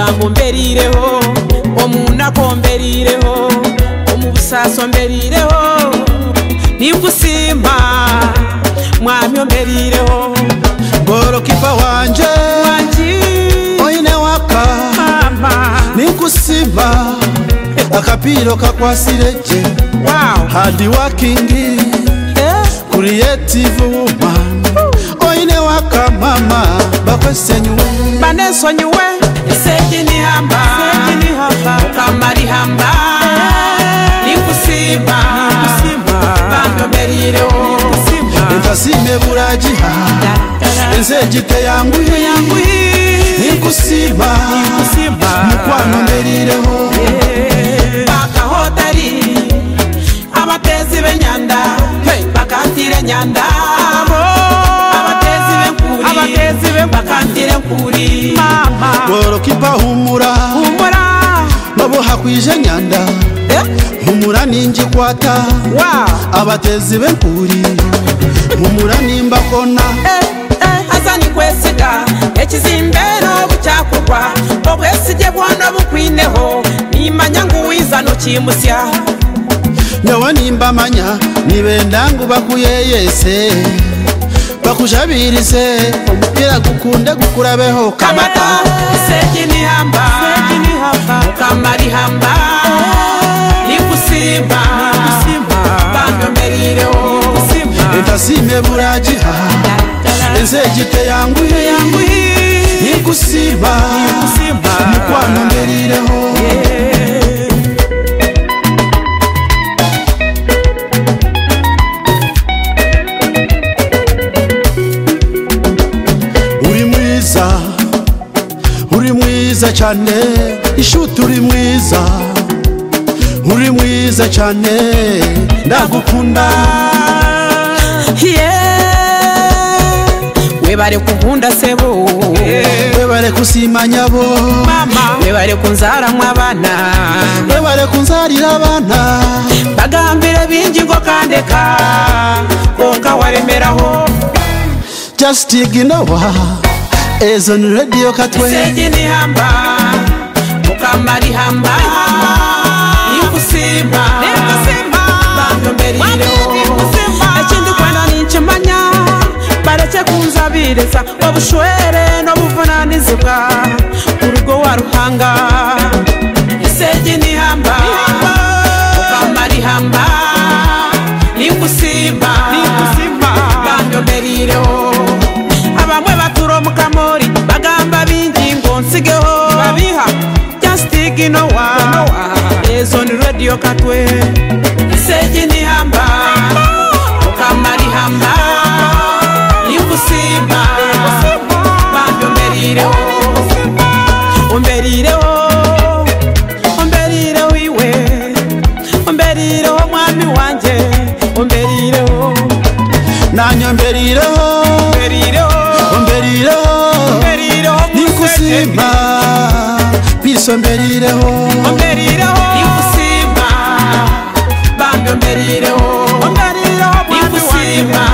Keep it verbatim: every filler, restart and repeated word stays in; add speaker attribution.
Speaker 1: musango mberireho omunako mberireho omubusaso mberireho nimgusimba mwami mberireho
Speaker 2: gorokipa wanje
Speaker 1: wanji
Speaker 2: oine waka
Speaker 1: mama
Speaker 2: nimgusimba akapiro kakwasireje
Speaker 1: wow
Speaker 2: hard working
Speaker 1: eh
Speaker 2: creative woman oine waka mama bakwesenyuwe
Speaker 1: banesonyuwe esejini hamba esejini hamba kamari hamba nimgusimba nimgusimba bando mberireho
Speaker 2: Entasime burajiha Enzejite yanguhi Nimgusimba Mukwano mberireho
Speaker 1: Baka hotari Abatezi benyanda Bakantire nyanda Abatezi benkuri Abatezi benkantire nkuri Mama
Speaker 2: Gorokipa humura
Speaker 1: Humura
Speaker 2: Nabo hakwije nyanda Humura ninji kwata
Speaker 1: Wow
Speaker 2: Abatezi benkuri Humura nimba kona
Speaker 1: Eh eh Azani kwesiga Ekizimbe no bucyakugwa Obwesije bwana bukwineho Nimanya nguwiza no kimusya
Speaker 2: Nyawa nimba manya Nibendangu bakuyeyese Bakujabirize Omupira gukunde gukurabeho kamata
Speaker 1: Sejini hamba Sejini hamba Kamari hamba Nimgusimba Bando mberireho
Speaker 2: Entasime burajiha Enzejite yanguhi Nimgusimba Mukwano mberireho Uri mwiza Uri mwiza cyane Ishuti uri mwiza Uri mwiza cyane Ndagukunda
Speaker 1: Webare kunkunda sebo
Speaker 2: Webare kusimanya bo
Speaker 1: Mama Webare kunzara mwabana
Speaker 2: Webare kunzarira abana
Speaker 1: Bagambire bingingo kandeka Konka waremeraho
Speaker 2: Just iginowa Ezon radio katwe
Speaker 1: Sejini hamba Mukamari hamba Nimgusimba Nimgusimba Bando mberireho Ekindi kwenda ninchimanya Bareke kunzabireza Obushwere n'obuvunanizibwa Urugo wa Ruhanga Sejini hamba Mukamari hamba Nimgusimba Bando mberireho Abamwe baturo mukamori Bagamba bingingo nsigeho Babiha Just iginowa Ezon radio katwe Sejini hamba Mukamari hamba Nimgusimba Bando mberireho Omberireho Omberireho iwe Omberireho mwami wanje Omberireho
Speaker 2: Nanyo mberireho
Speaker 1: Omberireho
Speaker 2: Omberireho
Speaker 1: Omberireho
Speaker 2: Nimgusimba Piso mberireho
Speaker 1: Omberireho Nimgusimba Bando mberireho Omberireho Nimgusimba